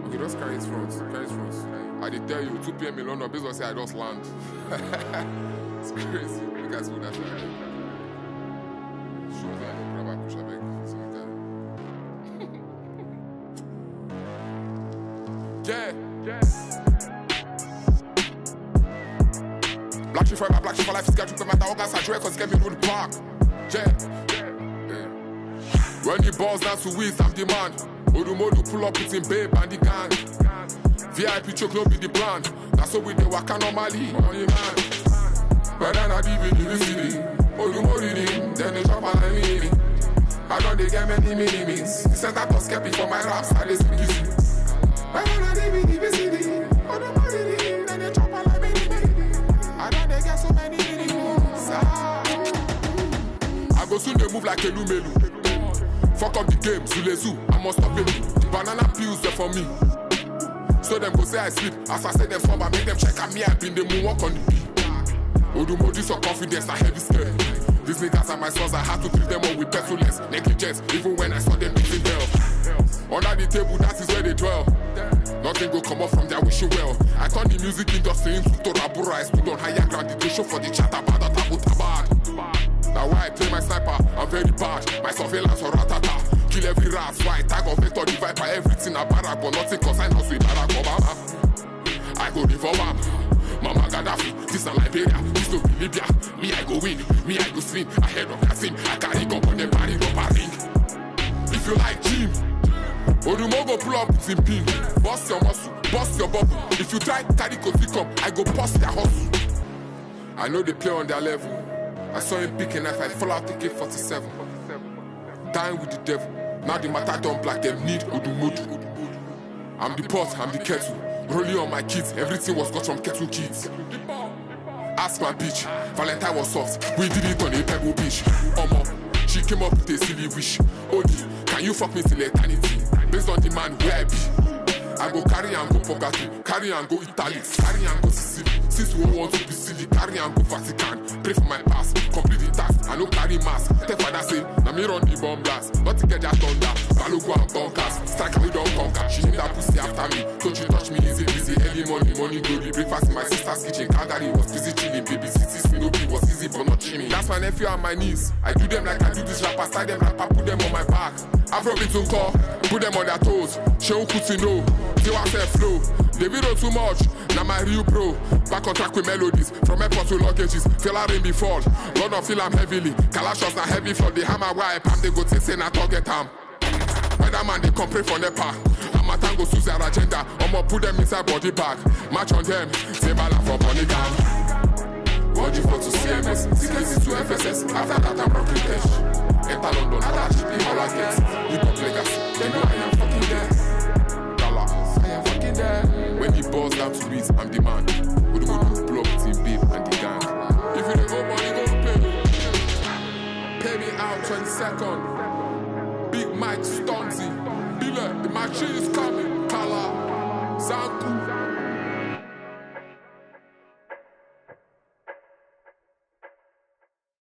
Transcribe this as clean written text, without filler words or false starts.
Okay, just carry it front. Carry it front. I did tell you, 2 p.m. in London, based on say I just land. It's crazy. You guys will that shit. Show that, grab a push a bag. Yeah. Black shit forever, black shit for life is got to matter all guys I drink cause get me to the park. Yeah. When the balls down to Wiz, I'm the man. Odumodu pull up with him babe and the gang. VIP choke no be the plan. That's how we do waka normally. Money man. But then I DVD city. Odumodu then they drop on me. I don't they get many mini-means. The center to skip before my raps, I they speak easy. But then I DVD city. Odumodu then they drop on me. I don't they get so many mini-means. I go soon they move like a lumelu. Fuck up the game, Zulezu, I must stop it. The banana peels there for me. So them go say I sleep. As I say them slumber, make them check on me. I been the moonwalk on the beat. Odumodu so confidence, a heavy scale. These niggas are my sons, I had to treat them all with petulance, negligence, even when I saw them beating hell. Under the table, that is where they dwell. Nothing go come up from their wishing well. I turn the music industry into Torabura. I stood on higher ground, the show for the chatter, bad, tabad. Now why I play my sniper, I'm very bad. My surveillance or ratata. Kill every rat, why tag of vector, the viper, everything a barrack, but nothing cause I know sweet Barack Obama. I go reform am. Mama Gaddafi, this na Liberia, this no be Libya. Me I go win, me I go swim. Ahead of Yasim, I carry gun on them party rubber ring. If you like Jim, Odumo go pull up with him pin. Bust your muscle, bust your bubble. If you try carry Kofi come, I go bust their hustle. I know they play on their level. I saw him pick a knife, I fall out AK-47. Dying with the devil. Now the matter done black, them need Odumodu. I'm the pot, I'm the kettle. Rolling on my kids, everything was got from kettle kids. Ask my bitch, Valentine was soft. We did it on a pebble beach. She came up with a silly wish. Odi, can you fuck me till eternity? Based on the man where I be. I go carry and go Pogati, carry and go Italy, carry and go Sicily. Since we want to be silly, carry and go Vatican. Pray for my past, complete the task. I no carry mask. Tell father say, na me run the bomb blast. Not to get that thunder, Balogo and bunkers. Strike we don't conquer. She named that pussy after me. Don't you touch me easy, easy. Early morning, glory. Breakfast in my sister's kitchen. Calgary was busy chilling. Baby cities, no be was easy but not chilling. That's my nephew on my knees. I do them like I do this rapper. Style them rapper, put them on my back. Afrobeat call, put them on their toes. Shehu Kutino, Tiwa say flow. They video too much, now my real bro. Back on track with melodies, from airport to luggages. Feel a rain be fall, Lord of feel I'm heavily. Kalashos na heavy flood, they hammer wipe. They go to say na target ham. Weatherman they come pray for Nepa. Amatango suits their agenda. I'ma put them inside body bag. Match on them, say bala for Bonigam. What you for to CMS, CKC to FSS. After that I'm rocking cash. Enter London, all that cheap all I get. Hip hop Vegas, they know I am fucking there. Dollar, I am fucking there. When the balls down to Wiz, I'm the man. Odumodu pull up with him babe and the gang. If you don't go money, go pay. Pay me out 22nd. Big Mike Stormzy, Billa, the machine is coming. Kala, Zanku.